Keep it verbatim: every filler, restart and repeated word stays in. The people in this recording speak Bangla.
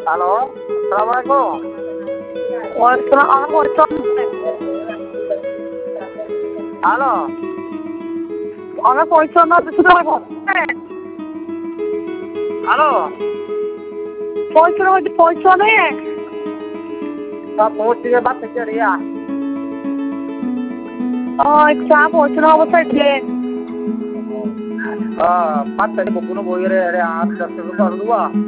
হ্যালো, আসসালামু আলাইকুম। ওয়ালাইকুম আমার পরিচয় হ্যালো, আমার পরিচয় না শুধু হ্যালো, পরিচয় হচ্ছে পরিচয় নেই সব পৌঁছ থেকে বাদ থেকে রিয়া চা পরিচয় অবস্থায় যে বাদ থেকে কোনো বইয়ের আট দশ টাকা করে দেবো